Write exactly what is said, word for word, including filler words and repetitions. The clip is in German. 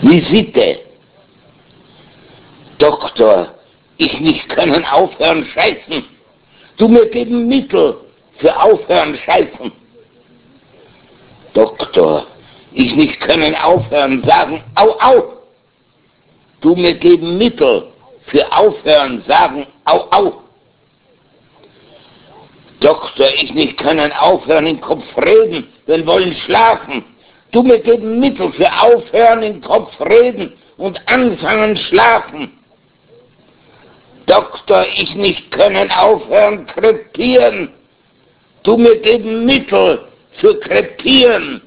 Visite. Doktor, ich nicht können aufhören scheißen. Du mir geben Mittel für aufhören scheißen. Doktor, ich nicht können aufhören sagen, au, au. Du mir geben Mittel für aufhören sagen, au, au. Doktor, ich nicht können aufhören im Kopf reden, wenn wollen schlafen. Du mir geben Mittel für aufhören im Kopf reden und anfangen schlafen. Doktor, ich nicht können aufhören krepieren. Du mir geben Mittel für krepieren.